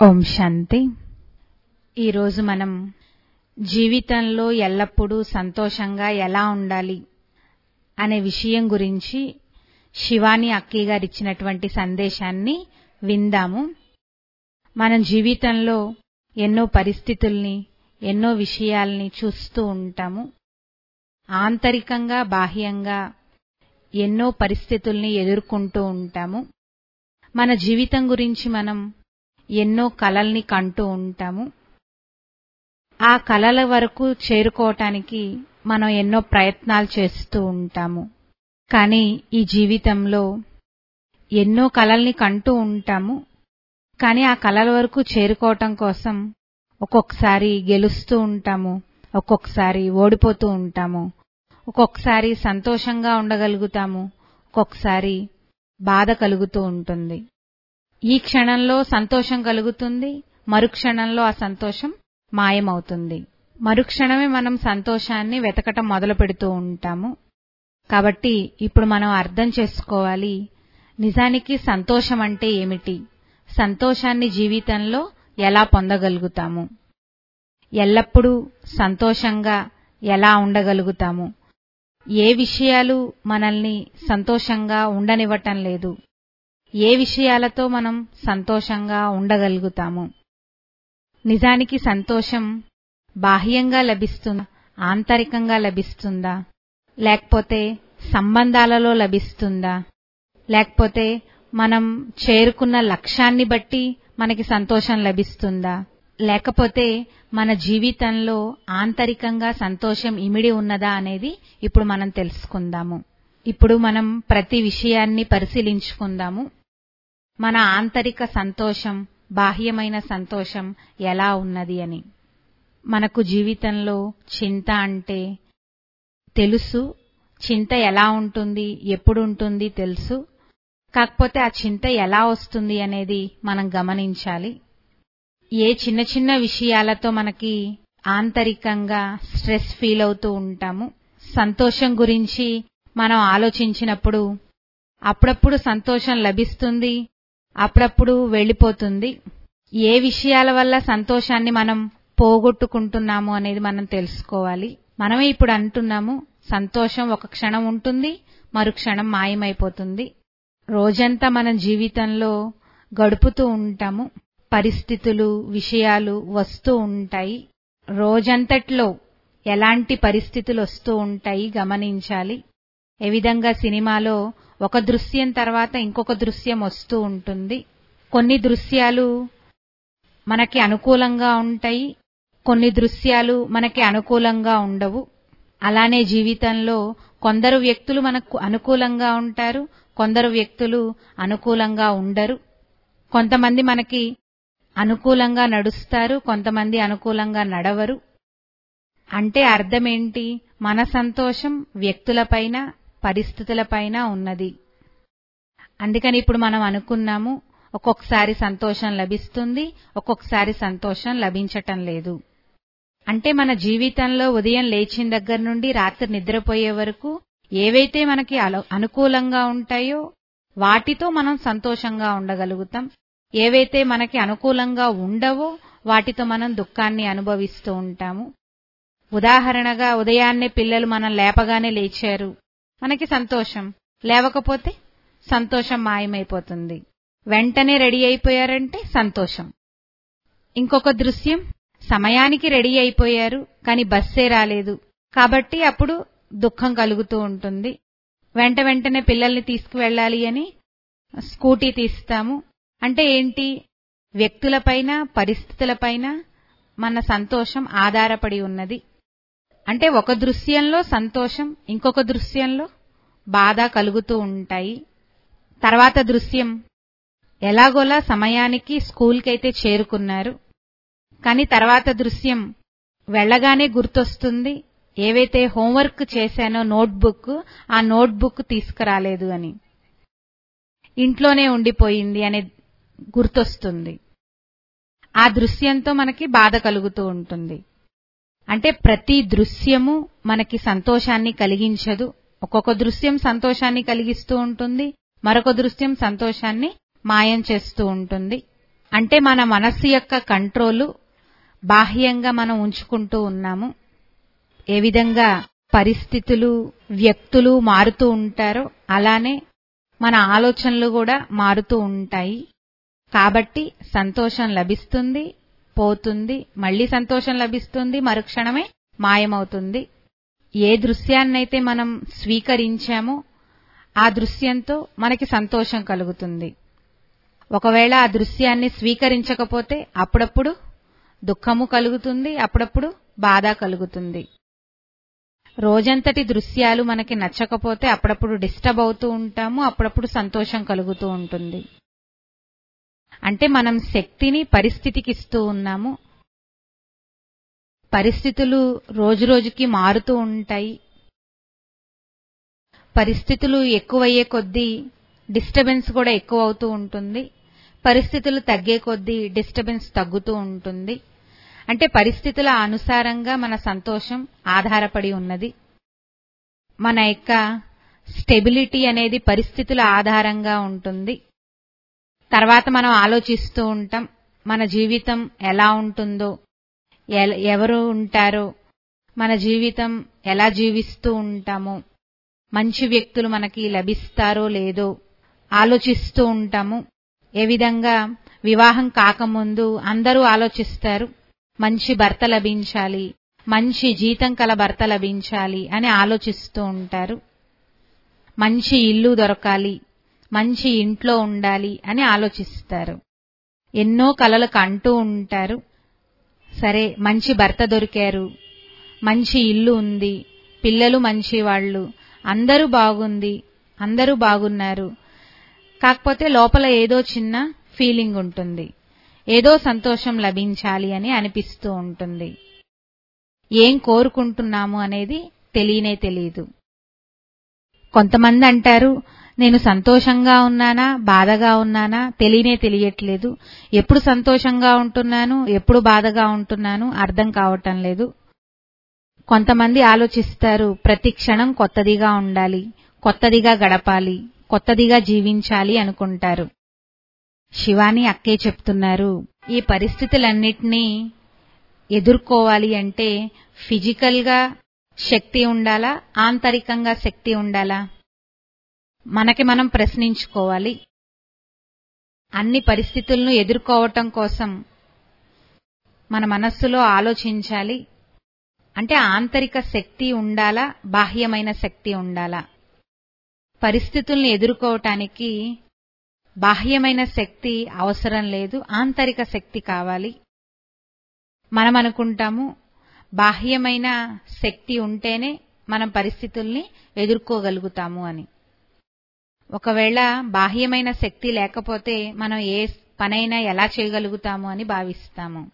ఓం శాంతి. ఈరోజు మనం జీవితంలో ఎల్లప్పుడూ సంతోషంగా ఎలా ఉండాలి అనే విషయం గురించి శివాని అక్కయ్య గారు ఇచ్చినటువంటి సందేశాన్ని విందాము. మనం జీవితంలో ఎన్నో పరిస్థితుల్ని, ఎన్నో విషయాల్ని చూస్తూ ఉంటాము. ఆంతరికంగా, బాహ్యంగా ఎన్నో పరిస్థితుల్ని ఎదుర్కొంటూ ఉంటాము. మన జీవితం గురించి మనం ఎన్నో కలల్ని కంటూ ఉంటాము. ఆ కలల వరకు చేరుకోవటానికి మనం ఎన్నో ప్రయత్నాలు చేస్తూ ఉంటాము. కానీ ఈ జీవితంలో ఎన్నో కలల్ని కంటూ ఉంటాము. కానీ ఆ కలల వరకు చేరుకోవటం కోసం ఒక్కొక్కసారి గెలుస్తూ ఉంటాము, ఒక్కొక్కసారి ఓడిపోతూ ఉంటాము, ఒక్కొక్కసారి సంతోషంగా ఉండగలుగుతాము, ఒక్కొక్కసారి బాధ కలుగుతూ ఉంటుంది. ఈ క్షణంలో సంతోషం కలుగుతుంది, మరుక్షణంలో ఆ సంతోషం మాయమవుతుంది. మరుక్షణమే మనం సంతోషాన్ని వెతకటం మొదలు పెడుతూ ఉంటాము. కాబట్టి ఇప్పుడు మనం అర్థం చేసుకోవాలి, నిజానికి సంతోషం అంటే ఏమిటి, సంతోషాన్ని జీవితంలో ఎలా పొందగలుగుతాము, ఎల్లప్పుడూ సంతోషంగా ఎలా ఉండగలుగుతాము, ఏ విషయాలు మనల్ని సంతోషంగా ఉండనివ్వటం లేదు, ఏ విషయాలతో మనం సంతోషంగా ఉండగలుగుతాము. నిజానికి సంతోషం బాహ్యంగా లభిస్తుందా, ఆంతరికంగా లభిస్తుందా, లేకపోతే సంబంధాలలో లభిస్తుందా, లేకపోతే మనం చేరుకున్న లక్ష్యాన్ని బట్టి మనకి సంతోషం లభిస్తుందా, లేకపోతే మన జీవితంలో ఆంతరికంగా సంతోషం ఇమిడి ఉన్నదా అనేది ఇప్పుడు మనం తెలుసుకుందాము. ఇప్పుడు మనం ప్రతి విషయాన్ని పరిశీలించుకుందాము. మన ఆంతరిక సంతోషం, బాహ్యమైన సంతోషం ఎలా ఉన్నది అని. మనకు జీవితంలో చింత అంటే తెలుసు, చింత ఎలా ఉంటుంది, ఎప్పుడు ఉంటుంది తెలుసు. కాకపోతే ఆ చింత ఎలా వస్తుంది అనేది మనం గమనించాలి. ఏ చిన్న చిన్న విషయాలతో మనకి ఆంతరికంగా స్ట్రెస్ ఫీల్ అవుతూ ఉంటాము. సంతోషం గురించి మనం ఆలోచించినప్పుడు అప్పుడప్పుడు సంతోషం లభిస్తుంది, అప్పుడప్పుడు వెళ్ళిపోతుంది. ఏ విషయాల వల్ల సంతోషాన్ని మనం పోగొట్టుకుంటున్నాము అనేది మనం తెలుసుకోవాలి. మనమే ఇప్పుడు అంటున్నాము, సంతోషం ఒక క్షణం ఉంటుంది, మరుక్షణం మాయమైపోతుంది. రోజంతా మనం జీవితంలో గడుపుతూ ఉంటాము. పరిస్థితులు, విషయాలు వస్తూ ఉంటాయి. రోజంతట్లో ఎలాంటి పరిస్థితులు వస్తూ ఉంటాయి గమనించాలి. ఏ విధంగా సినిమాలో ఒక దృశ్యం తర్వాత ఇంకొక దృశ్యం వస్తూ ఉంటుంది. కొన్ని దృశ్యాలు మనకి అనుకూలంగా ఉంటాయి, కొన్ని దృశ్యాలు మనకి అనుకూలంగా ఉండవు. అలానే జీవితంలో కొందరు వ్యక్తులు మనకు అనుకూలంగా ఉంటారు, కొందరు వ్యక్తులు అనుకూలంగా ఉండరు. కొంతమంది మనకి అనుకూలంగా నడుస్తారు, కొంతమంది అనుకూలంగా నడవరు. అంటే అర్థమేంటి, మన సంతోషం వ్యక్తులపైన, పరిస్థితులపైన ఉన్నది. అందుకని ఇప్పుడు మనం అనుకున్నాము, ఒక్కొక్కసారి సంతోషం లభిస్తుంది, ఒక్కొక్కసారి సంతోషం లభించటం లేదు. అంటే మన జీవితంలో ఉదయం లేచిన దగ్గర నుండి రాత్రి నిద్రపోయే వరకు ఏవైతే మనకి అనుకూలంగా ఉంటాయో వాటితో మనం సంతోషంగా ఉండగలుగుతాం. ఏవైతే మనకి అనుకూలంగా ఉండవో వాటితో మనం దుఃఖాన్ని అనుభవిస్తూ ఉంటాము. ఉదాహరణగా ఉదయాన్నే పిల్లలు మనం లేపగానే లేచారు, మనకి సంతోషం. లేవకపోతే సంతోషం మాయమైపోతుంది. వెంటనే రెడీ అయిపోయారంటే సంతోషం. ఇంకొక దృశ్యం, సమయానికి రెడీ అయిపోయారు కానీ బస్సే రాలేదు, కాబట్టి అప్పుడు దుఃఖం కలుగుతూ ఉంటుంది. వెంటనే పిల్లల్ని తీసుకువెళ్ళాలి అని స్కూటీ తీస్తాము. అంటే ఏంటి, వ్యక్తులపైన, పరిస్థితులపైన మన సంతోషం ఆధారపడి ఉన్నది. అంటే ఒక దృశ్యంలో సంతోషం, ఇంకొక దృశ్యంలో బాధ కలుగుతూ ఉంటాయి. తర్వాత దృశ్యం, ఎలాగోలా సమయానికి స్కూల్కైతే చేరుకున్నారు, కానీ తర్వాత దృశ్యం వెళ్లగానే గుర్తొస్తుంది, ఏవైతే హోంవర్క్ చేశానో నోట్బుక్, ఆ నోట్బుక్ తీసుకురాలేదు అని, ఇంట్లోనే ఉండిపోయింది అనే గుర్తొస్తుంది. ఆ దృశ్యంతో మనకి బాధ కలుగుతూ ఉంటుంది. అంటే ప్రతి దృశ్యము మనకి సంతోషాన్ని కలిగించదు. ఒక్కొక్క దృశ్యం సంతోషాన్ని కలిగిస్తూ ఉంటుంది, మరొక దృశ్యం సంతోషాన్ని మాయం చేస్తూ ఉంటుంది. అంటే మన మనస్సు యొక్క కంట్రోలు బాహ్యంగా మనం ఉంచుకుంటూ ఉన్నాము. ఏ విధంగా పరిస్థితులు, వ్యక్తులు మారుతూ ఉంటారో అలానే మన ఆలోచనలు కూడా మారుతూ ఉంటాయి. కాబట్టి సంతోషం లభిస్తుంది, పోతుంది, మళ్లీ సంతోషం లభిస్తుంది, మరుక్షణమే మాయమవుతుంది. ఏ దృశ్యాన్నైతే మనం స్వీకరించామో ఆ దృశ్యంతో మనకి సంతోషం కలుగుతుంది. ఒకవేళ ఆ దృశ్యాన్ని స్వీకరించకపోతే అప్పుడప్పుడు దుఃఖము కలుగుతుంది, అప్పుడప్పుడు బాధ కలుగుతుంది. రోజంతటి దృశ్యాలు మనకి నచ్చకపోతే అప్పుడప్పుడు డిస్టర్బ్ అవుతూ ఉంటాము, అప్పుడప్పుడు సంతోషం కలుగుతూ ఉంటుంది. అంటే మనం శక్తిని పరిస్థితికి ఇస్తూ ఉన్నాము. పరిస్థితులు రోజురోజుకి మారుతూ ఉంటాయి. పరిస్థితులు ఎక్కువయ్యే కొద్దీ డిస్టర్బెన్స్ కూడా ఎక్కువ అవుతూ ఉంటుంది. పరిస్థితులు తగ్గే కొద్దీ డిస్టర్బెన్స్ తగ్గుతూ ఉంటుంది. అంటే పరిస్థితుల అనుసారంగా మన సంతోషం ఆధారపడి ఉన్నది. మన యొక్క స్టెబిలిటీ అనేది పరిస్థితుల ఆధారంగా ఉంటుంది. తర్వాత మనం ఆలోచిస్తూ ఉంటాం, మన జీవితం ఎలా ఉంటుందో, ఎవరు ఉంటారో, మన జీవితం ఎలా జీవిస్తూ ఉంటామో, మంచి వ్యక్తులు మనకి లభిస్తారో లేదో ఆలోచిస్తూ ఉంటాము. ఏ విధంగా వివాహం కాకముందు అందరూ ఆలోచిస్తారు, మంచి భర్త లభించాలి, మంచి జీతం కల భర్త లభించాలి అని ఆలోచిస్తూ ఉంటారు. మంచి ఇల్లు దొరకాలి, మంచి ఇంట్లో ఉండాలి అని ఆలోచిస్తారు. ఎన్నో కలలు కంటూ ఉంటారు. సరే, మంచి భర్త దొరికారు, మంచి ఇల్లు ఉంది, పిల్లలు మంచి వాళ్ళు, అందరూ బాగుంది, అందరూ బాగున్నారు. కాకపోతే లోపల ఏదో చిన్న ఫీలింగ్ ఉంటుంది, ఏదో సంతోషం లభించాలి అని అనిపిస్తూ ఉంటుంది. ఏం కోరుకుంటున్నాము అనేది తెలియనే తెలియదు. కొంతమంది అంటారు, నేను సంతోషంగా ఉన్నానా బాధగా ఉన్నానా తెలియనే తెలియట్లేదు, ఎప్పుడు సంతోషంగా ఉంటున్నాను ఎప్పుడు బాధగా ఉంటున్నాను అర్థం కావటం లేదు. కొంతమంది ఆలోచిస్తారు, ప్రతి క్షణం కొత్తదిగా ఉండాలి, కొత్తదిగా గడపాలి, కొత్తదిగా జీవించాలి అనుకుంటారు. శివాని అక్కే చెప్తున్నారు, ఈ పరిస్థితులన్నిటినీ ఎదుర్కోవాలి అంటే ఫిజికల్ గా శక్తి ఉండాలా, ఆంతరికంగా శక్తి ఉండాలా? మనకి మనం ప్రశ్నించుకోవాలి. అన్ని పరిస్థితులను ఎదుర్కోవటం కోసం మన మనస్సులో ఆలోచించాలి. అంటే ఆంతరిక శక్తి ఉండాలా, బాహ్యమైన శక్తి ఉండాలా? పరిస్థితుల్ని ఎదుర్కోవటానికి బాహ్యమైన శక్తి అవసరం లేదు, ఆంతరిక శక్తి కావాలి. మనం అనుకుంటాము బాహ్యమైన శక్తి ఉంటేనే మనం పరిస్థితుల్ని ఎదుర్కోగలుగుతాము అని. ఒకవేళ బాహ్యమైన శక్తి లేకపోతే మనం ఏ పనైనా ఎలా చేయగలుగుతాము అని భావిస్తాము.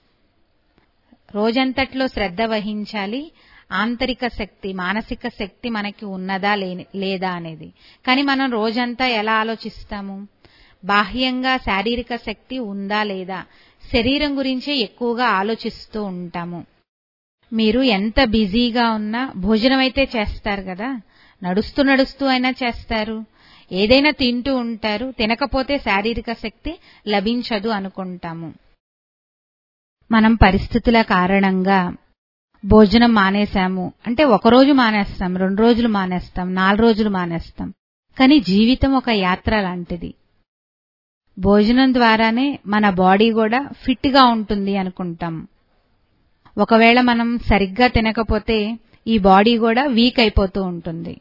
రోజంతట్లో శ్రద్ధ వహించాలి, ఆంతరిక శక్తి, మానసిక శక్తి మనకి ఉన్నదా లేదా అనేది. కానీ మనం రోజంతా ఎలా ఆలోచిస్తాము? బాహ్యంగా శారీరక శక్తి ఉందా లేదా, శరీరం గురించే ఎక్కువగా ఆలోచిస్తూ ఉంటాము. మీరు ఎంత బిజీగా ఉన్నా భోజనం అయితే చేస్తారు కదా, నడుస్తూ నడుస్తూ అయినా చేస్తారు, ఏదైనా తింటూ ఉంటారు. తినకపోతే శారీరక శక్తి లభించదు అనుకుంటాము. మనం పరిస్థితుల కారణంగా భోజనం మానేశాము అంటే ఒకరోజు మానేస్తాం, 2 రోజులు మానేస్తాం, 4 రోజులు మానేస్తాం. కానీ జీవితం ఒక యాత్ర లాంటిది. భోజనం ద్వారానే మన బాడీ కూడా ఫిట్ గా ఉంటుంది అనుకుంటాం. ఒకవేళ మనం సరిగ్గా తినకపోతే ఈ బాడీ కూడా వీక్ అయిపోతూ ఉంటుంది.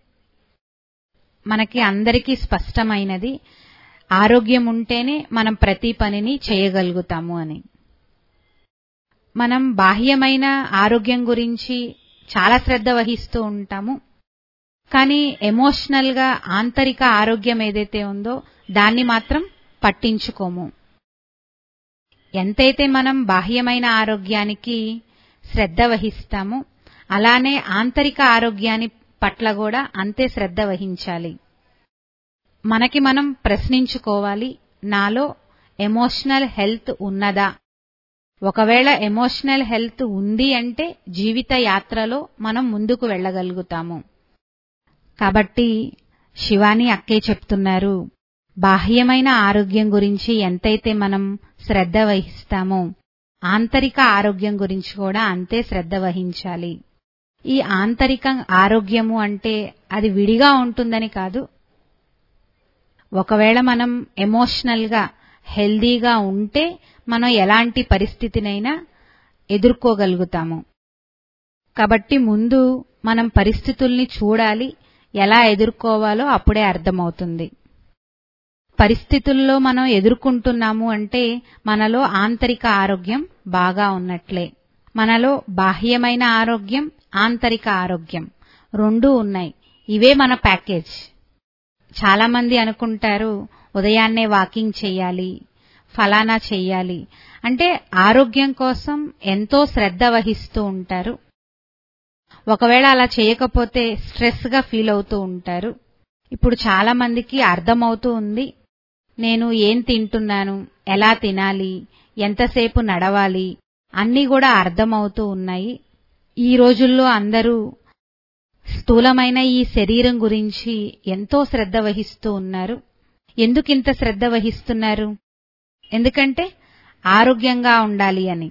మనకి అందరికీ స్పష్టమైనది, ఆరోగ్యం ఉంటేనే మనం ప్రతి పనిని చేయగలుగుతాము అని. మనం బాహ్యమైన ఆరోగ్యం గురించి చాలా శ్రద్ధ వహిస్తూ ఉంటాము. కానీ ఎమోషనల్ గా ఆంతరిక ఆరోగ్యం ఏదైతే ఉందో దాన్ని మాత్రం పట్టించుకోము. ఎంతైతే మనం బాహ్యమైన ఆరోగ్యానికి శ్రద్ధ వహిస్తామో అలానే ఆంతరిక ఆరోగ్యాన్ని పట్ల కూడా అంతే శ్రద్ధ వహించాలి. మనకి మనం ప్రశ్నించుకోవాలి, నాలో ఎమోషనల్ హెల్త్ ఉన్నదా? ఒకవేళ ఎమోషనల్ హెల్త్ ఉంది అంటే జీవిత యాత్రలో మనం ముందుకు వెళ్ళగలుగుతాము. కాబట్టి శివాని అక్కే చెప్తున్నారు, బాహ్యమైన ఆరోగ్యం గురించి ఎంతైతే మనం శ్రద్ధ వహిస్తామో ఆంతరిక ఆరోగ్యం గురించి కూడా అంతే శ్రద్ధ వహించాలి. ఈ ఆంతరిక ఆరోగ్యము అంటే అది విడిగా ఉంటుందని కాదు. ఒకవేళ మనం ఎమోషనల్ గా హెల్దీగా ఉంటే మనం ఎలాంటి పరిస్థితినైనా ఎదుర్కోగలుగుతాము. కాబట్టి ముందు మనం పరిస్థితుల్ని చూడాలి, ఎలా ఎదుర్కోవాలో అప్పుడే అర్థమవుతుంది. పరిస్థితుల్లో మనం ఎదుర్కొంటున్నాము అంటే మనలో ఆంతరిక ఆరోగ్యం బాగా ఉన్నట్లే. మనలో బాహ్యమైన ఆరోగ్యం, ఆంతరిక ఆరోగ్యం రెండూ ఉన్నాయి. ఇవే మన ప్యాకేజ్. చాలా మంది అనుకుంటారు ఉదయాన్నే వాకింగ్ చెయ్యాలి, ఫలానా చెయ్యాలి అంటే ఆరోగ్యం కోసం ఎంతో శ్రద్ధ వహిస్తూ ఉంటారు. ఒకవేళ అలా చేయకపోతే స్ట్రెస్ గా ఫీల్ అవుతూ ఉంటారు. ఇప్పుడు చాలా మందికి అర్థమవుతూ ఉంది, నేను ఏం తింటున్నాను, ఎలా తినాలి, ఎంతసేపు నడవాలి అన్నీ కూడా అర్థమవుతూ ఉన్నాయి. ఈ రోజుల్లో అందరూ స్థూలమైన ఈ శరీరం గురించి ఎంతో శ్రద్ధ వహిస్తూ ఉన్నారు. ఎందుకింత శ్రద్ధ వహిస్తున్నారు? ఎందుకంటే ఆరోగ్యంగా ఉండాలి అని.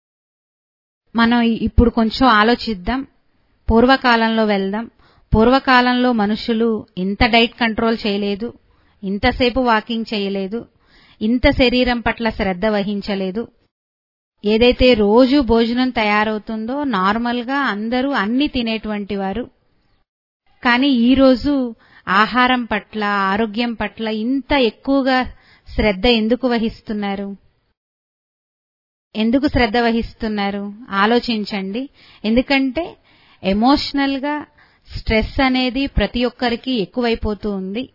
మనం ఇప్పుడు కొంచెం ఆలోచిద్దాం, పూర్వకాలంలో వెళ్దాం. పూర్వకాలంలో మనుషులు ఇంత డైట్ కంట్రోల్ చేయలేదు, ఇంతసేపు వాకింగ్ చేయలేదు, ఇంత శరీరం పట్ల శ్రద్ధ వహించలేదు. ఏదైతే రోజు భోజనం తయారవుతుందో నార్మల్ గా అందరూ అన్ని తినేటువంటి వారు. కానీ ఈరోజు ఆహారం పట్ల, ఆరోగ్యం పట్ల ఇంత ఎక్కువగా శ్రద్ధ ఎందుకు వహిస్తున్నారు? ఎందుకు శ్రద్ధ వహిస్తున్నారు ఆలోచించండి. ఎందుకంటే ఎమోషనల్ గా స్ట్రెస్ అనేది ప్రతి ఒక్కరికి ఎక్కువైపోతూ ఉంది.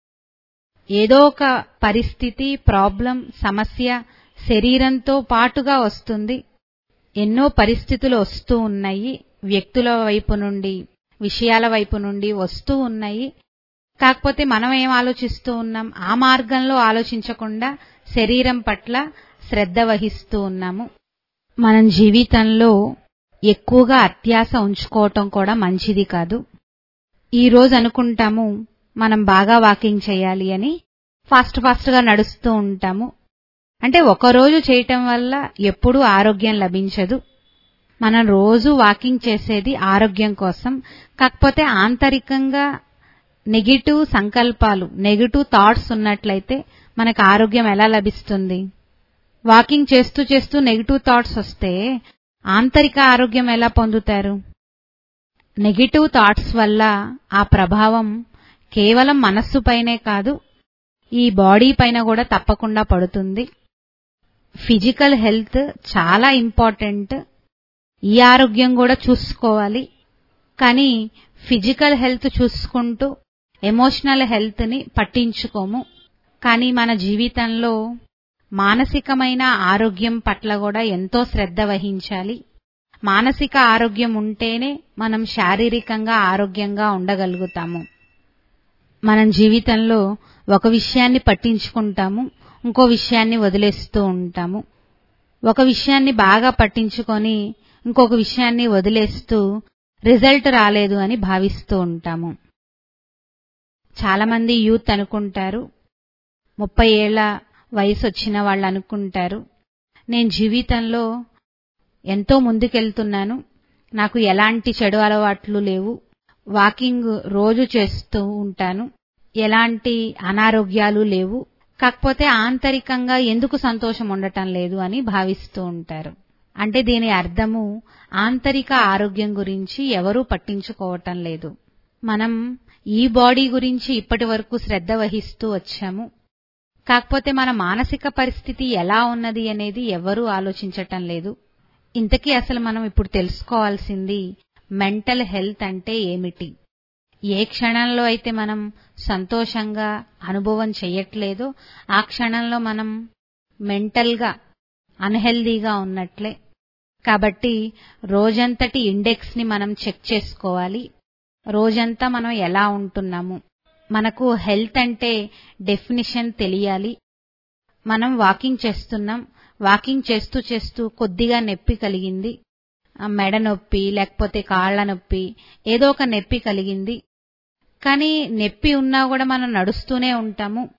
ఏదో ఒక పరిస్థితి, ప్రాబ్లం, సమస్య శరీరంతో పాటుగా వస్తుంది. ఎన్నో పరిస్థితులు వస్తూ ఉన్నాయి, వ్యక్తుల వైపు నుండి, విషయాల వైపు నుండి వస్తూ ఉన్నాయి. కాకపోతే మనం ఏం ఆలోచిస్తూ ఉన్నాం? ఆ మార్గంలో ఆలోచించకుండా శరీరం పట్ల శ్రద్ధ వహిస్తూ ఉన్నాము. మనం జీవితంలో ఎక్కువగా అత్యాశ ఉంచుకోవటం కూడా మంచిది కాదు. ఈ రోజు అనుకుంటాము మనం బాగా వాకింగ్ చేయాలి అని, ఫాస్ట్ గా నడుస్తూ ఉంటాము. అంటే ఒకరోజు చేయటం వల్ల ఎప్పుడూ ఆరోగ్యం లభించదు. మనం రోజు వాకింగ్ చేసేది ఆరోగ్యం కోసం. కాకపోతే ఆంతరికంగా నెగిటివ్ సంకల్పాలు, నెగిటివ్ థాట్స్ ఉన్నట్లయితే మనకు ఆరోగ్యం ఎలా లభిస్తుంది? వాకింగ్ చేస్తూ చేస్తూ నెగిటివ్ థాట్స్ వస్తే ఆంతరిక ఆరోగ్యం ఎలా పొందుతారు? నెగిటివ్ థాట్స్ వల్ల ఆ ప్రభావం కేవలం మనస్సుపైనే కాదు, ఈ బాడీ పైన కూడా తప్పకుండా పడుతుంది. ఫిజికల్ హెల్త్ చాలా ఇంపార్టెంట్. ఈ ఆరోగ్యం కూడా చూసుకోవాలి. కానీ ఫిజికల్ హెల్త్ చూసుకుంటూ ఎమోషనల్ హెల్త్ ని పట్టించుకోము. కానీ మన జీవితంలో మానసికమైన ఆరోగ్యం పట్ల కూడా ఎంతో శ్రద్ధ వహించాలి. మానసిక ఆరోగ్యం ఉంటేనే మనం శారీరకంగా ఆరోగ్యంగా ఉండగలుగుతాము. మనం జీవితంలో ఒక విషయాన్ని పట్టించుకుంటాము, ఇంకో విషయాన్ని వదిలేస్తూ ఉంటాము. ఒక విషయాన్ని బాగా పట్టించుకొని ఇంకొక విషయాన్ని వదిలేస్తూ రిజల్ట్ రాలేదు అని భావిస్తూ ఉంటాము. చాలా మంది యూత్ అనుకుంటారు, 30 ఏళ్ల వయసు వచ్చిన వాళ్ళు అనుకుంటారు, నేను జీవితంలో ఎంతో ముందుకెళ్తున్నాను, నాకు ఎలాంటి చెడు అలవాట్లు లేవు, వాకింగ్ రోజు చేస్తూ ఉంటాను, ఎలాంటి అనారోగ్యాలు లేవు, కాకపోతే ఆంతరికంగా ఎందుకు సంతోషం ఉండటం లేదు అని భావిస్తూ ఉంటారు. అంటే దీని అర్థము ఆంతరిక ఆరోగ్యం గురించి ఎవరూ పట్టించుకోవటం లేదు. మనం ఈ బాడీ గురించి ఇప్పటి వరకు శ్రద్ధ వహిస్తూ వచ్చాము. కాకపోతే మన మానసిక పరిస్థితి ఎలా ఉన్నది అనేది ఎవరూ ఆలోచించటం లేదు. ఇంతకీ అసలు మనం ఇప్పుడు తెలుసుకోవాల్సింది మెంటల్ హెల్త్ అంటే ఏమిటి? ఏ క్షణంలో అయితే మనం సంతోషంగా అనుభవం చెయ్యట్లేదో ఆ క్షణంలో మనం మెంటల్ గా అన్హెల్దీగా ఉన్నట్లే. కాబట్టి రోజంతటి ఇండెక్స్ ని మనం చెక్ చేసుకోవాలి. రోజంతా మనం ఎలా ఉంటున్నాము, మనకు హెల్త్ అంటే డెఫినిషన్ తెలియాలి. మనం వాకింగ్ చేస్తున్నాం, వాకింగ్ చేస్తూ చేస్తూ కొద్దిగా నొప్పి కలిగింది, మెడ నొప్పి లేకపోతే కాళ్ల నొప్పి, ఏదో ఒక నొప్పి కలిగింది. కానీ నొప్పి ఉన్నా కూడా మనం నడుస్తూనే ఉంటాము.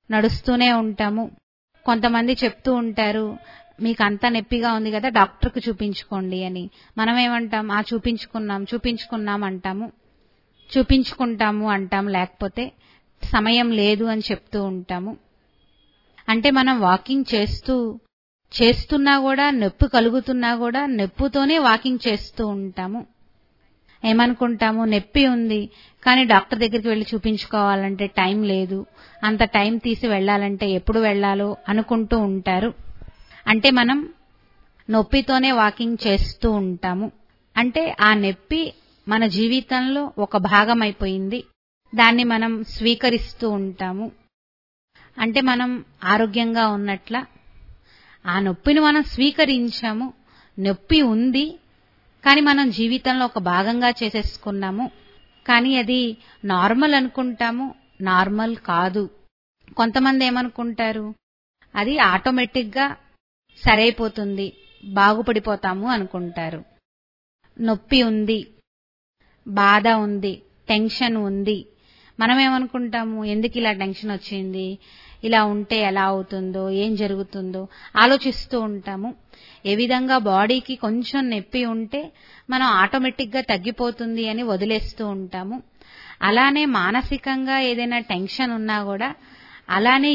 నడుస్తూనే ఉంటాము. కొంతమంది చెప్తూ ఉంటారు, మీకు అంతా నొప్పిగా ఉంది కదా డాక్టర్కు చూపించుకోండి అని. మనం ఏమంటాం, చూపించుకున్నాం అంటాము, చూపించుకుంటాము అంటాం, లేకపోతే సమయం లేదు అని చెప్తూ ఉంటాము. అంటే మనం వాకింగ్ చేస్తున్నా కూడా నొప్పి కలుగుతున్నా కూడా నొప్పితోనే వాకింగ్ చేస్తూ ఉంటాము. ఏమనుకుంటాము, నొప్పి ఉంది కానీ డాక్టర్ దగ్గరికి వెళ్ళి చూపించుకోవాలంటే టైం లేదు, అంత టైం తీసి వెళ్ళాలంటే ఎప్పుడు వెళ్ళాలో అనుకుంటూ ఉంటారు. అంటే మనం నొప్పితోనే వాకింగ్ చేస్తూ ఉంటాము. అంటే ఆ నొప్పి మన జీవితంలో ఒక భాగం అయిపోయింది, దాన్ని మనం స్వీకరిస్తూ ఉంటాము. అంటే మనం ఆరోగ్యంగా ఉన్నట్ల ఆ నొప్పిని మనం స్వీకరించాము. నొప్పి ఉంది కానీ మనం జీవితంలో ఒక భాగంగా చేసేసుకున్నాము. కానీ అది నార్మల్ అనుకుంటాము, నార్మల్ కాదు. కొంతమంది ఏమనుకుంటారు, అది ఆటోమేటిక్గా సరైపోతుంది, బాగుపడిపోతాము అనుకుంటారు. నొప్పి ఉంది, బాధ ఉంది, టెన్షన్ ఉంది. మనమేమనుకుంటాము, ఎందుకు ఇలా టెన్షన్ వచ్చింది, ఇలా ఉంటే ఎలా అవుతుందో, ఏం జరుగుతుందో ఆలోచిస్తూ ఉంటాము. ఏ విధంగా బాడీకి కొంచెం నొప్పి ఉంటే మనం ఆటోమేటిక్గా తగ్గిపోతుంది అని వదిలేస్తూ ఉంటాము. అలానే మానసికంగా ఏదైనా టెన్షన్ ఉన్నా కూడా అలానే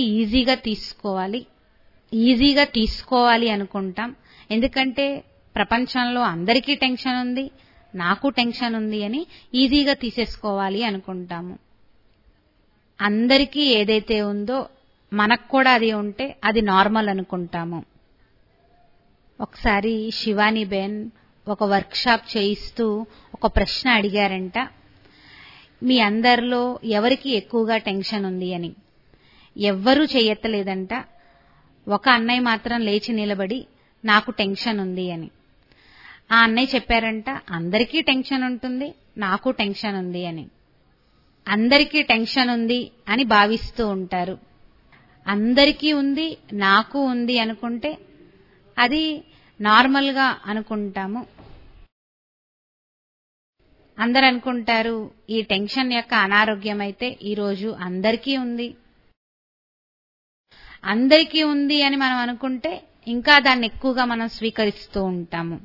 ఈజీగా తీసుకోవాలి అనుకుంటాం. ఎందుకంటే ప్రపంచంలో అందరికీ టెన్షన్ ఉంది, నాకు టెన్షన్ ఉంది అని ఈజీగా తీసేసుకోవాలి అనుకుంటాము. అందరికీ ఏదైతే ఉందో మనకు కూడా అది ఉంటే అది నార్మల్ అనుకుంటాము. ఒకసారి శివానీబేన్ ఒక వర్క్షాప్ చేయిస్తూ ఒక ప్రశ్న అడిగారంట, మీ అందరిలో ఎవరికి ఎక్కువగా టెన్షన్ ఉంది అని. ఎవ్వరూ చెయ్యలేదంట. ఒక అన్నయ్య మాత్రం లేచి నిలబడి నాకు టెన్షన్ ఉంది అని. ఆ అన్నయ్య చెప్పారంట, అందరికీ టెన్షన్ ఉంటుంది, నాకు టెన్షన్ ఉంది అని. అందరికీ టెన్షన్ ఉంది అని భావిస్తూ ఉంటారు. అందరికీ ఉంది, నాకు ఉంది అనుకుంటే అది నార్మల్గా అనుకుంటాము. అందరు అనుకుంటారు, ఈ టెన్షన్ యొక్క అనారోగ్యం అయితే ఈరోజు అందరికీ ఉంది అని మనం అనుకుంటే ఇంకా దాన్ని ఎక్కువగా మనం స్వీకరిస్తూ ఉంటాము.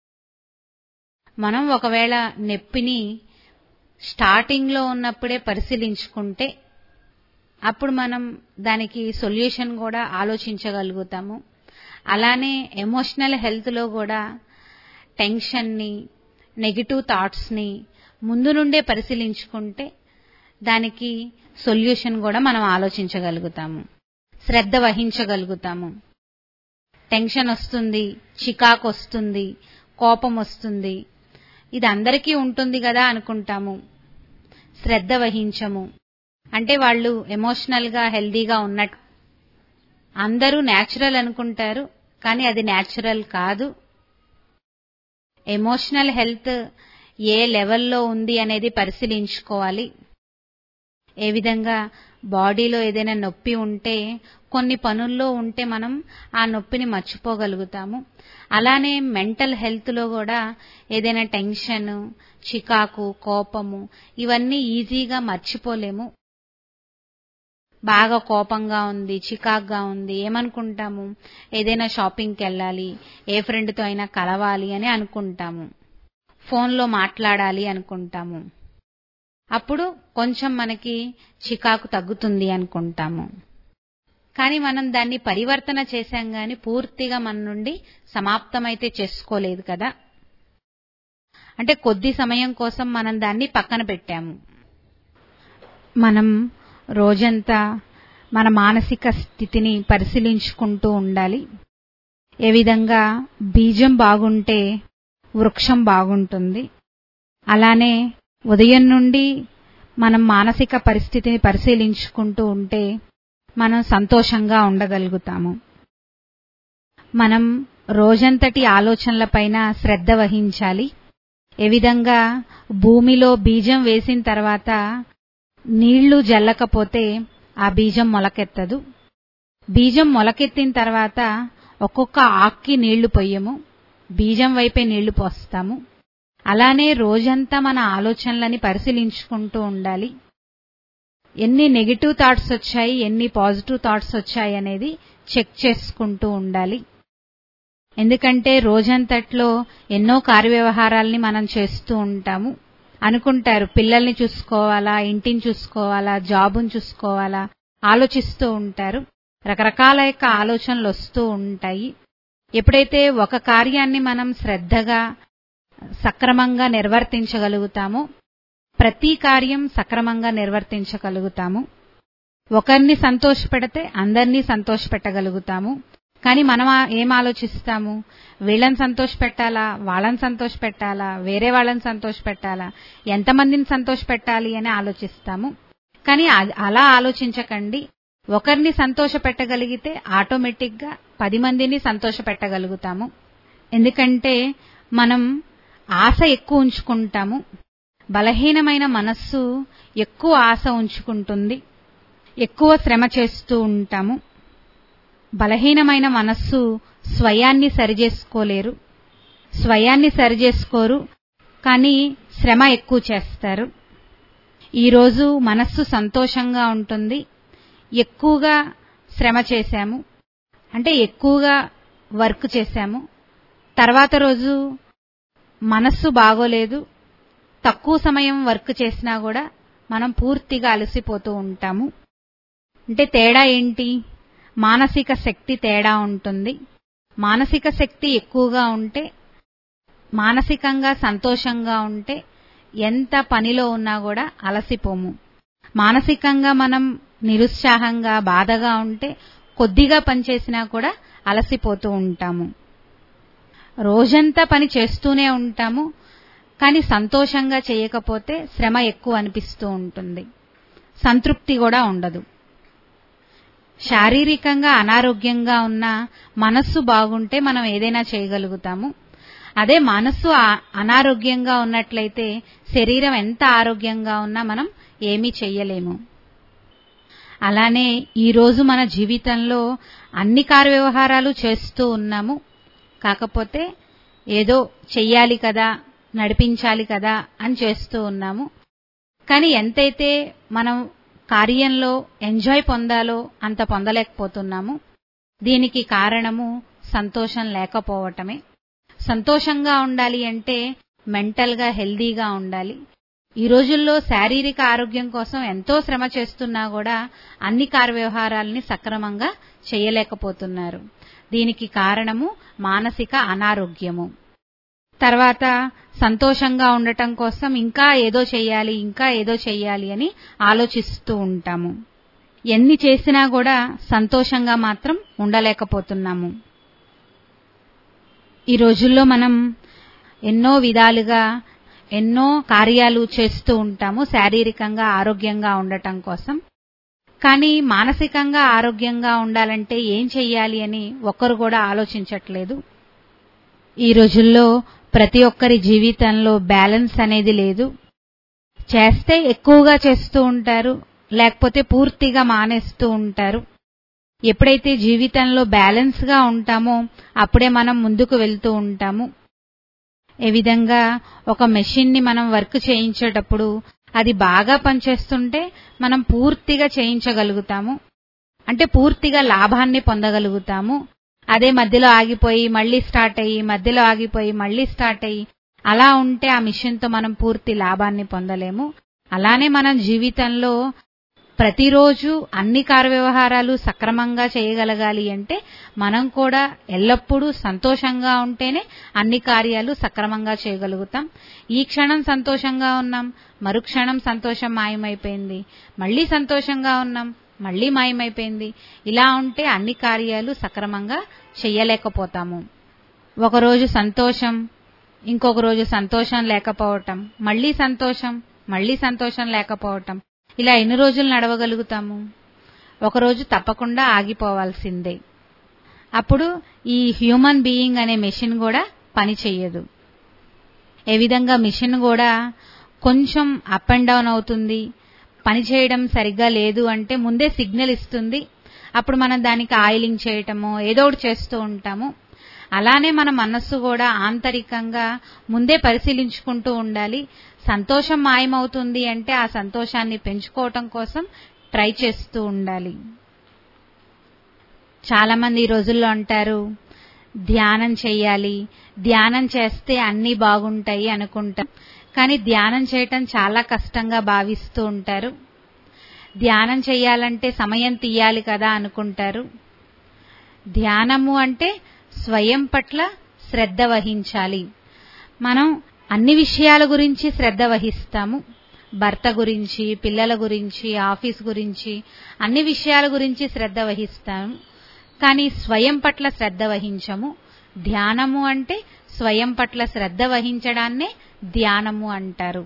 మనం ఒకవేళ నొప్పిని స్టార్టింగ్లో ఉన్నప్పుడే పరిశీలించుకుంటే అప్పుడు మనం దానికి సొల్యూషన్ కూడా ఆలోచించగలుగుతాము. అలానే ఎమోషనల్ హెల్త్లో కూడా టెన్షన్ని, నెగిటివ్ థాట్స్ని ముందు నుండే పరిశీలించుకుంటే దానికి సొల్యూషన్ కూడా మనం ఆలోచించగలుగుతాము, శ్రద్ధ వహించగలుగుతాము. టెన్షన్ వస్తుంది, చికాకు వస్తుంది, కోపం వస్తుంది, ఇది అందరికీ ఉంటుంది కదా అనుకుంటాము, శ్రద్ధ వహించము. అంటే వాళ్ళు ఎమోషనల్గా హెల్దీగా ఉన్నట్టు. అందరూ న్యాచురల్ అనుకుంటారు కానీ అది న్యాచురల్ కాదు. ఎమోషనల్ హెల్త్ ఏ లెవెల్లో ఉంది అనేది పరిశీలించుకోవాలి. ఏ విధంగా బాడీలో ఏదైనా నొప్పి ఉంటే కొన్ని పనుల్లో ఉంటే మనం ఆ నొప్పిని మర్చిపోగలుగుతాము. అలానే మెంటల్ హెల్త్లో కూడా ఏదైనా టెన్షన్, చికాకు, కోపము ఇవన్నీ ఈజీగా మర్చిపోలేము. బాగా కోపంగా ఉంది, చికాకుగా ఉంది, ఏమనుకుంటాము, ఏదైనా షాపింగ్కి వెళ్ళాలి, ఏ ఫ్రెండ్తో అయినా కలవాలి అని అనుకుంటాము, ఫోన్లో మాట్లాడాలి అనుకుంటాము. అప్పుడు కొంచెం మనకి చికాకు తగ్గుతుంది అనుకుంటాము. కానీ మనం దాన్ని పరివర్తన చేశాం గాని పూర్తిగా మన నుండి సమాప్తమైతే చేసుకోలేదు కదా. అంటే కొద్ది సమయం కోసం మనం దాన్ని పక్కన పెట్టాము. మనం రోజంతా మన మానసిక స్థితిని పరిశీలించుకుంటూ ఉండాలి. ఏ విధంగా బీజం బాగుంటే వృక్షం బాగుంటుంది, అలానే ఉదయం నుండి మనం మానసిక పరిస్థితిని పరిశీలించుకుంటూ ఉంటే మనం సంతోషంగా ఉండగలుగుతాము. మనం రోజంతటి ఆలోచనలపైన శ్రద్ధ వహించాలి. ఏ విధంగా భూమిలో బీజం వేసిన తర్వాత నీళ్లు జల్లకపోతే ఆ బీజం మొలకెత్తదు. బీజం మొలకెత్తిన తర్వాత ఒక్కొక్క ఆకుకి నీళ్లు పొయ్యము, బీజం వైపే నీళ్లు పోస్తాము. అలానే రోజంతా మన ఆలోచనలని పరిశీలించుకుంటూ ఉండాలి. ఎన్ని నెగటివ్ థాట్స్ వచ్చాయి, ఎన్ని పాజిటివ్ థాట్స్ వచ్చాయి అనేది చెక్ చేసుకుంటూ ఉండాలి. ఎందుకంటే రోజంతట్లో ఎన్నో కార్యవ్యవహారాల్ని మనం చేస్తూ ఉంటాము. అనుకుంటారు పిల్లల్ని చూసుకోవాలా, ఇంటిని చూసుకోవాలా, జాబుని చూసుకోవాలా, ఆలోచిస్తూ ఉంటారు. రకరకాల యొక్క ఆలోచనలు వస్తూ ఉంటాయి. ఎప్పుడైతే ఒక కార్యాన్ని మనం శ్రద్ధగా సక్రమంగా నిర్వర్తించగలుగుతామో, ప్రతి కార్యం సక్రమంగా నిర్వర్తించగలుగుతాము. ఒకరిని సంతోషపెడితే అందరినీ సంతోషపెట్టగలుగుతాము. కానీ మనం ఏం ఆలోచిస్తాము, వీళ్ళని సంతోషపెట్టాలా, వాళ్ళని సంతోషపెట్టాలా, వేరే వాళ్ళని సంతోషపెట్టాలా, ఎంతమందిని సంతోషపెట్టాలి అని ఆలోచిస్తాము. కానీ అలా ఆలోచించకండి. ఒకరిని సంతోషపెట్టగలిగితే ఆటోమేటిక్గా 10 మందిని సంతోషపెట్టగలుగుతాము. ఎందుకంటే మనం ఆశ ఎక్కువ ఉంచుకుంటాము. బలహీనమైన మనస్సు ఎక్కువ ఆశ ఉంచుకుంటుంది, ఎక్కువ శ్రమ చేస్తూ ఉంటాము. బలహీనమైన మనస్సు స్వయాన్ని సరిచేసుకోరు, కానీ శ్రమ ఎక్కువ చేస్తారు. ఈరోజు మనస్సు సంతోషంగా ఉంటుంది, ఎక్కువగా శ్రమ చేశాము అంటే ఎక్కువగా వర్క్ చేశాము. తర్వాత రోజు మనస్సు బాగోలేదు, తక్కువ సమయం వర్క్ చేసినా కూడా మనం పూర్తిగా అలసిపోతూ ఉంటాము. అంటే తేడా ఏంటి? మానసిక శక్తి తేడా ఉంటుంది. మానసిక శక్తి ఎక్కువగా ఉంటే, మానసికంగా సంతోషంగా ఉంటే ఎంత పనిలో ఉన్నా కూడా అలసిపోము. మానసికంగా మనం నిరుత్సాహంగా బాధగా ఉంటే కొద్దిగా పని చేసినా కూడా అలసిపోతూ ఉంటాము. రోజంతా పని చేస్తూనే ఉంటాము, కానీ సంతోషంగా చేయకపోతే శ్రమ ఎక్కువ అనిపిస్తూ ఉంటుంది, సంతృప్తి కూడా ఉండదు. శారీరకంగా అనారోగ్యంగా ఉన్న మనస్సు బాగుంటే మనం ఏదైనా చేయగలుగుతాము. అదే మనస్సు అనారోగ్యంగా ఉన్నట్లయితే శరీరం ఎంత ఆరోగ్యంగా ఉన్నా మనం ఏమీ చెయ్యలేము. అలానే ఈరోజు మన జీవితంలో అన్ని కార్యవ్యవహారాలు చేస్తూ ఉన్నాము. కాకపోతే ఏదో చెయ్యాలి కదా, నడిపించాలి కదా అని చేస్తూ ఉన్నాము. కానీ ఎంతైతే మనం కార్యంలో ఎంజాయ్ పొందాలో అంత పొందలేకపోతున్నాము. దీనికి కారణము సంతోషం లేకపోవటమే. సంతోషంగా ఉండాలి అంటే మెంటల్గా హెల్దీగా ఉండాలి. ఈ రోజుల్లో శారీరక ఆరోగ్యం కోసం ఎంతో శ్రమ చేస్తున్నా కూడా అన్ని కార్యవ్యవహారాలని సక్రమంగా చేయలేకపోతున్నారు. దీనికి కారణము మానసిక అనారోగ్యము. తర్వాత సంతోషంగా ఉండటం కోసం ఇంకా ఏదో చెయ్యాలి అని ఆలోచిస్తూ ఉంటాము. ఎన్ని చేసినా కూడా సంతోషంగా మాత్రం ఉండలేకపోతున్నాము. ఈ రోజుల్లో మనం ఎన్నో విధాలుగా ఎన్నో కార్యాలు చేస్తూ ఉంటాము శారీరకంగా ఆరోగ్యంగా ఉండటం కోసం. కానీ మానసికంగా ఆరోగ్యంగా ఉండాలంటే ఏం చెయ్యాలి అని ఒక్కరు కూడా ఆలోచించట్లేదు. ఈ రోజుల్లో ప్రతి ఒక్కరి జీవితంలో బ్యాలెన్స్ అనేది లేదు. చేస్తే ఎక్కువగా చేస్తూ ఉంటారు, లేకపోతే పూర్తిగా మానేస్తూ ఉంటారు. ఎప్పుడైతే జీవితంలో బ్యాలెన్స్ గా ఉంటామో అప్పుడే మనం ముందుకు వెళ్తూ ఉంటాము. ఏ విధంగా ఒక మెషిన్ ని మనం వర్క్ చేయించేటప్పుడు అది బాగా పనిచేస్తుంటే మనం పూర్తిగా చేయించగలుగుతాము, అంటే పూర్తిగా లాభాన్ని పొందగలుగుతాము. అదే మధ్యలో ఆగిపోయి మళ్లీ స్టార్ట్ అయ్యి, మధ్యలో ఆగిపోయి మళ్లీ స్టార్ట్ అయ్యి అలా ఉంటే ఆ మిషన్ తో మనం పూర్తి లాభాన్ని పొందలేము. అలానే మనం జీవితంలో ప్రతిరోజు అన్ని కార్యవ్యవహారాలు సక్రమంగా చేయగలగాలి అంటే మనం కూడా ఎల్లప్పుడూ సంతోషంగా ఉంటేనే అన్ని కార్యాలు సక్రమంగా చేయగలుగుతాం. ఈ క్షణం సంతోషంగా ఉన్నాం, మరుక్షణం సంతోషం మాయమైపోయింది, మళ్లీ సంతోషంగా ఉన్నాం, మళ్లీ మాయమైపోయింది. ఇలా ఉంటే అన్ని కార్యాలు సక్రమంగా చెయ్యలేకపోతాము. ఒకరోజు సంతోషం, ఇంకొక రోజు సంతోషం లేకపోవటం, మళ్లీ సంతోషం లేకపోవటం, ఇలా ఎన్ని రోజులు నడవగలుగుతాము? ఒకరోజు తప్పకుండా ఆగిపోవాల్సిందే. అప్పుడు ఈ హ్యూమన్ బీయింగ్ అనే మెషిన్ కూడా పని చెయ్యదు. ఏ విధంగా మెషిన్ కూడా కొంచెం అప్ అండ్ డౌన్ అవుతుంది, పని చేయడం సరిగ్గా లేదు అంటే ముందే సిగ్నల్ ఇస్తుంది. అప్పుడు మనం దానికి ఆయిలింగ్ చేయటమో ఏదో ఒకటి చేస్తూ ఉంటాము. అలానే మన మనస్సు కూడా ఆంతరికంగా ముందే పరిశీలించుకుంటూ ఉండాలి. సంతోషం మాయమవుతుంది అంటే ఆ సంతోషాన్ని పెంచుకోవటం కోసం ట్రై చేస్తూ ఉండాలి. చాలా మంది ఈ రోజుల్లో అంటారు, ధ్యానం చేయాలి, ధ్యానం చేస్తే అన్నీ బాగుంటాయి అనుకుంటాం. కానీ ధ్యానం చేయటం చాలా కష్టంగా భావిస్తూ ఉంటారు. ధ్యానం చేయాలంటే సమయం తీయాలి కదా అనుకుంటారు. ధ్యానము అంటే స్వయం పట్ల శ్రద్ధ వహించాలి. మనం అన్ని విషయాల గురించి శ్రద్ధ వహిస్తాము. భర్త గురించి, పిల్లల గురించి, ఆఫీస్ గురించి, అన్ని విషయాల గురించి శ్రద్ధ వహిస్తాము. కానీ స్వయం పట్ల శ్రద్ధ వహించము. ధ్యానము అంటే స్వయం పట్ల శ్రద్ధ వహించడాన్నే ధ్యానము అంటారు.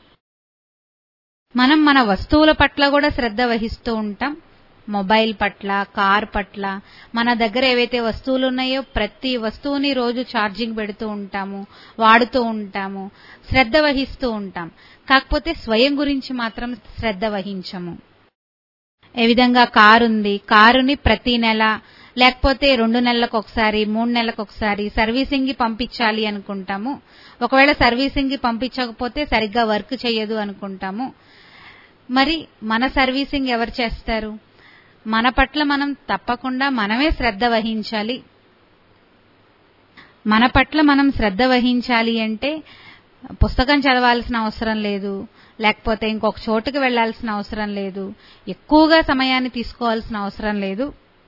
మనం మన వస్తువుల పట్ల కూడా శ్రద్ధ వహిస్తూ ఉంటాం. మొబైల్ పట్ల, కార్ పట్ల, మన దగ్గర ఏవైతే వస్తువులు ఉన్నాయో ప్రతి వస్తువుని రోజు ఛార్జింగ్ పెడుతూ ఉంటాము, వాడుతూ ఉంటాము, శ్రద్ధ వహిస్తూ ఉంటాం. కాకపోతే స్వయం గురించి మాత్రం శ్రద్ధ వహించము. ఏ విధంగా కారు ఉంది, కారుని ప్రతి నెల లేకపోతే 2 నెలలకు ఒకసారి, 3 నెలలకు ఒకసారి సర్వీసింగ్ కి పంపించాలి అనుకుంటాము. ఒకవేళ సర్వీసింగ్ కి పంపించకపోతే సరిగ్గా వర్క్ చేయదు అనుకుంటాము. మరి మన సర్వీసింగ్ ఎవరు చేస్తారు? మన పట్ల మనం తప్పకుండా మనమే శ్రద్ధ వహించాలి. మన పట్ల మనం శ్రద్ధ వహించాలి అంటే పుస్తకం చదవాల్సిన అవసరం లేదు, లేకపోతే ఇంకొక చోటుకి వెళ్లాల్సిన అవసరం లేదు, ఎక్కువగా సమయాన్ని తీసుకోవాల్సిన అవసరం లేదు.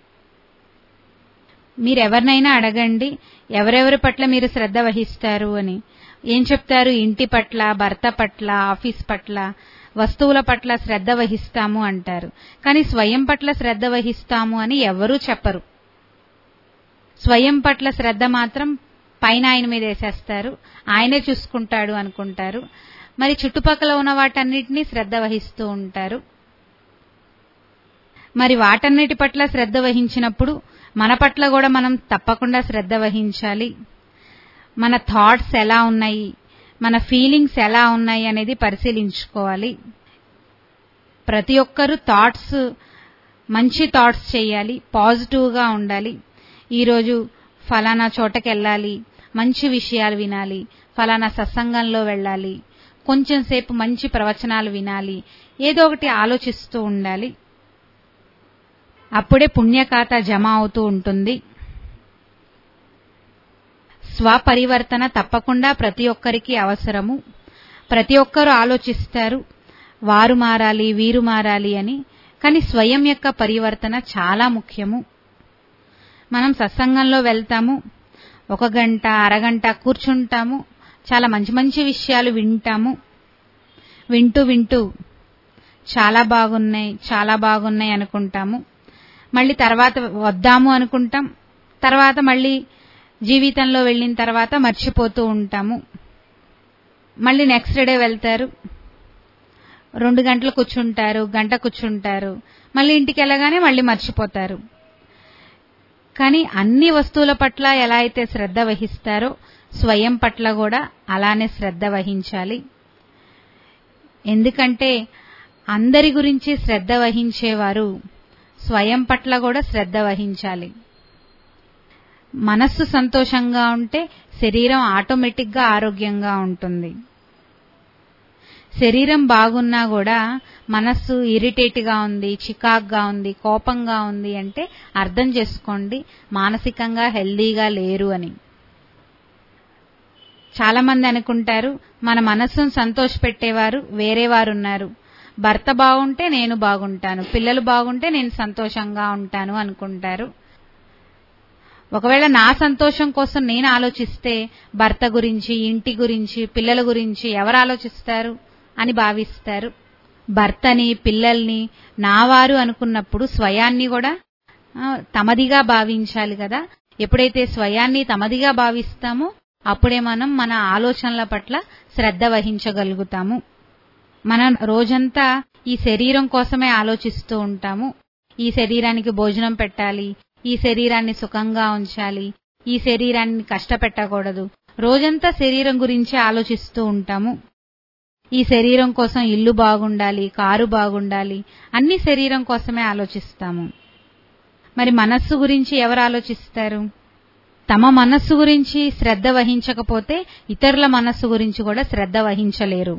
మీరెవరినైనా అడగండి, ఎవరెవరి పట్ల మీరు శ్రద్ధ వహిస్తారు అని. ఏం చెప్తారు? ఇంటి పట్ల, భర్త పట్ల, ఆఫీస్ పట్ల, వస్తువుల పట్ల శ్రద్ధ వహిస్తాము అంటారు. కానీ స్వయం పట్ల శ్రద్ధ వహిస్తాము అని ఎవరూ చెప్పరు. స్వయం పట్ల శ్రద్ధ మాత్రం పైన ఆయన మీద వేసేస్తారు, ఆయనే చూసుకుంటాడు అనుకుంటారు. మరి చుట్టుపక్కల ఉన్న వాటన్నిటినీ శ్రద్ధ వహిస్తూ ఉంటారు. మరి వాటన్నిటి పట్ల శ్రద్ధ వహించినప్పుడు మన పట్ల కూడా మనం తప్పకుండా శ్రద్ధ వహించాలి. మన థాట్స్ ఎలా ఉన్నాయి, మన ఫీలింగ్స్ ఎలా ఉన్నాయి అనేది పరిశీలించుకోవాలి. ప్రతి ఒక్కరూ మంచి థాట్స్ చేయాలి, పాజిటివ్గా ఉండాలి. ఈరోజు ఫలానా చోటకి వెళ్ళాలి, మంచి విషయాలు వినాలి, ఫలానా సత్సంగంలో వెళ్ళాలి, కొంచెం సేపు మంచి ప్రవచనాలు వినాలి, ఏదో ఒకటి ఆలోచిస్తూ ఉండాలి. అప్పుడే పుణ్యఖాతా జమ అవుతూ ఉంటుంది. స్వపరివర్తన తప్పకుండా ప్రతి ఒక్కరికి అవసరము. ప్రతి ఒక్కరూ ఆలోచిస్తారు వారు మారాలి, వీరు మారాలి అని. కానీ స్వయం యొక్క పరివర్తన చాలా ముఖ్యము. మనం సత్సంగంలో వెళ్తాము, 1 గంట, అరగంట కూర్చుంటాము, చాలా మంచి మంచి విషయాలు వింటాము. వింటూ చాలా బాగున్నాయి అనుకుంటాము. మళ్ళీ తర్వాత వద్దాము అనుకుంటాం. తర్వాత మళ్ళీ జీవితంలో వెళ్ళిన తర్వాత మర్చిపోతూ ఉంటాము. మళ్ళీ నెక్స్ట్ డే వెళ్తారు, 2 గంటలు కూర్చుంటారు, గంట కూర్చుంటారు, మళ్ళీ ఇంటికి వెళ్ళగానే మళ్ళీ మర్చిపోతారు. కానీ అన్ని వస్తువుల పట్ల ఎలా అయితే శ్రద్ధ వహిస్తారో స్వయం పట్ల కూడా అలానే శ్రద్ధ వహించాలి. ఎందుకంటే అందరి గురించి శ్రద్ధ వహించేవారు స్వయం పట్ల కూడా శ్రద్ధ వహించాలి. మనస్సు సంతోషంగా ఉంటే శరీరం ఆటోమేటిక్గా ఆరోగ్యంగా ఉంటుంది. శరీరం బాగున్నా కూడా మనస్సు ఇరిటేట్గా ఉంది, చికాగ్గా ఉంది, కోపంగా ఉంది అంటే అర్థం చేసుకోండి మానసికంగా హెల్దీగా లేరు అని. చాలా మంది అనుకుంటారు మన మనస్సును సంతోషపెట్టేవారు వేరే వారు ఉన్నారు, భర్త బాగుంటే నేను బాగుంటాను, పిల్లలు బాగుంటే నేను సంతోషంగా ఉంటాను అనుకుంటారు. ఒకవేళ నా సంతోషం కోసం నేను ఆలోచిస్తే భర్త గురించి, ఇంటి గురించి, పిల్లల గురించి ఎవరు ఆలోచిస్తారు అని భావిస్తారు. భర్తని, పిల్లల్ని నావారు అనుకున్నప్పుడు స్వయాన్ని కూడా తమదిగా భావించాలి కదా. ఎప్పుడైతే స్వయాన్ని తమదిగా భావిస్తామో అప్పుడే మనం మన ఆలోచనల పట్ల శ్రద్ధ వహించగలుగుతాము. మనం రోజంతా ఈ శరీరం కోసమే ఆలోచిస్తూ ఉంటాము. ఈ శరీరానికి భోజనం పెట్టాలి, ఈ శరీరాన్ని సుఖంగా ఉంచాలి, ఈ శరీరాన్ని కష్టపెట్టకూడదు. రోజంతా శరీరం గురించి ఆలోచిస్తూ ఉంటాము. ఈ శరీరం కోసం ఇల్లు బాగుండాలి, కారు బాగుండాలి, అన్ని శరీరం కోసమే ఆలోచిస్తాము. మరి మనస్సు గురించి ఎవరు ఆలోచిస్తారు? తమ మనస్సు గురించి శ్రద్ధ వహించకపోతే ఇతరుల మనస్సు గురించి కూడా శ్రద్ధ వహించలేరు.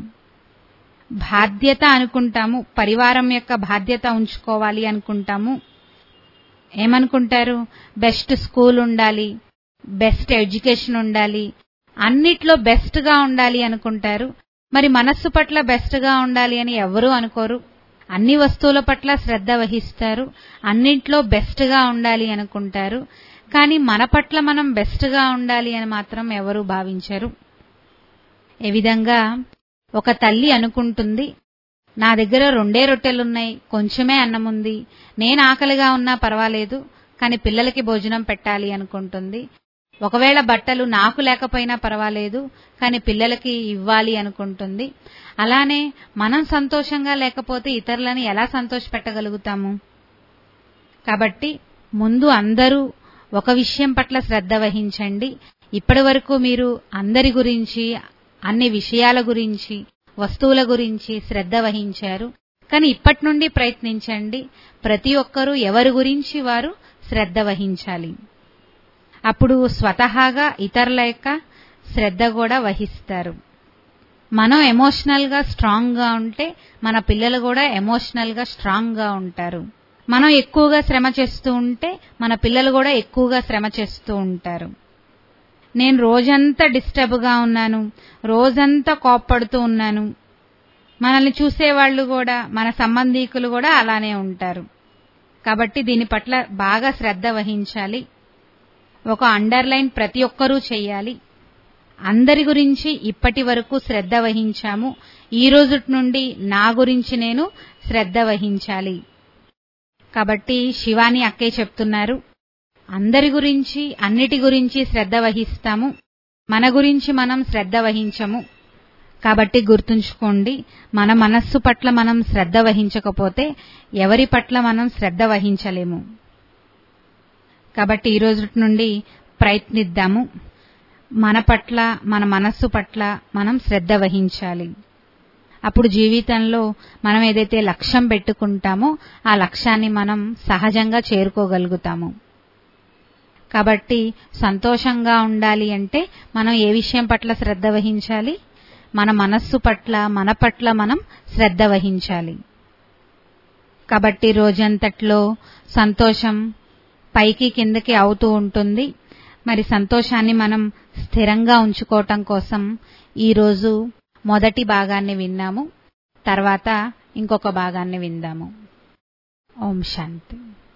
బాధ్యత అనుకుంటాము, పరివారం యొక్క బాధ్యత ఉంచుకోవాలి అనుకుంటాము. ఏమనుకుంటారు? బెస్ట్ స్కూల్ ఉండాలి, బెస్ట్ ఎడ్యుకేషన్ ఉండాలి, అన్నిట్లో బెస్ట్ గా ఉండాలి అనుకుంటారు. మరి మనస్సు పట్ల బెస్ట్ గా ఉండాలి అని ఎవరూ అనుకోరు. అన్ని వస్తువుల పట్ల శ్రద్ధ వహిస్తారు, అన్నింట్లో బెస్ట్ గా ఉండాలి అనుకుంటారు. కానీ మన పట్ల మనం బెస్ట్ గా ఉండాలి అని మాత్రం ఎవరూ భావించరు. ఏ విధంగా ఒక తల్లి అనుకుంటుంది, నా దగ్గర 2 రొట్టెలున్నాయి, కొంచెమే అన్నం ఉంది, నేను ఆకలిగా ఉన్నా పర్వాలేదు కానీ పిల్లలకి భోజనం పెట్టాలి అనుకుంటుంది. ఒకవేళ బట్టలు నాకు లేకపోయినా పర్వాలేదు కానీ పిల్లలకి ఇవ్వాలి అనుకుంటుంది. అలానే మనం సంతోషంగా లేకపోతే ఇతరులను ఎలా సంతోషపెట్టగలుగుతాము? కాబట్టి ముందు అందరూ ఒక విషయం పట్ల శ్రద్ధ వహించండి. ఇప్పటి వరకు మీరు అందరి గురించి, అన్ని విషయాల గురించి, వస్తువుల గురించి శ్రద్ధ వహించారు. కానీ ఇప్పటి నుండి ప్రయత్నించండి, ప్రతి ఒక్కరూ ఎవరి గురించి వారు శ్రద్ధ వహించాలి. అప్పుడు స్వతహాగా ఇతరుల యొక్క శ్రద్ధ కూడా వహిస్తారు. మనం ఎమోషనల్ గా స్ట్రాంగ్ గా ఉంటే మన పిల్లలు కూడా ఎమోషనల్ గా స్ట్రాంగ్ గా ఉంటారు. మనం ఎక్కువగా శ్రమ చేస్తూ ఉంటే మన పిల్లలు కూడా ఎక్కువగా శ్రమ చేస్తూ ఉంటారు. నేను రోజంతా డిస్టర్బ్ గా ఉన్నాను, రోజంతా కోప్పడుతూ ఉన్నాను, మనల్ని చూసేవాళ్లు కూడా, మన సంబంధీకులు కూడా అలానే ఉంటారు. కాబట్టి దీని పట్ల బాగా శ్రద్ధ వహించాలి. ఒక అండర్లైన్ ప్రతి ఒక్కరూ చేయాలి. అందరి గురించి ఇప్పటి వరకు శ్రద్ధ వహించాము, ఈ రోజు నుండి నా గురించి నేను శ్రద్ధ వహించాలి. కాబట్టి శివాని అక్కే చెప్తున్నారు, అందరి గురించి, అన్నిటి గురించి శ్రద్ధ వహిస్తాము, మన గురించి మనం శ్రద్ధ వహించము. కాబట్టి గుర్తుంచుకోండి, మన మనస్సు పట్ల మనం శ్రద్ధ వహించకపోతే ఎవరి పట్ల మనం శ్రద్ధ వహించలేము. కాబట్టి ఈ రోజు నుండి ప్రయత్నిద్దాము, మన పట్ల, మన మనస్సు పట్ల మనం శ్రద్ధ వహించాలి. అప్పుడు జీవితంలో మనం ఏదైతే లక్ష్యం పెట్టుకుంటామో ఆ లక్ష్యాన్ని మనం సహజంగా చేరుకోగలుగుతాము. కాబట్టి సంతోషంగా ఉండాలి అంటే మనం ఏ విషయం పట్ల శ్రద్ధ వహించాలి? మన మనస్సు పట్ల, మన పట్ల మనం శ్రద్ధ వహించాలి. కాబట్టి రోజంతట్లో సంతోషం పైకి కిందకి అవుతూ ఉంటుంది. మరి సంతోషాన్ని మనం స్థిరంగా ఉంచుకోవటం కోసం ఈరోజు మొదటి భాగాన్ని విన్నాము, తర్వాత ఇంకొక భాగాన్ని విందాము. ఓం శాంతి.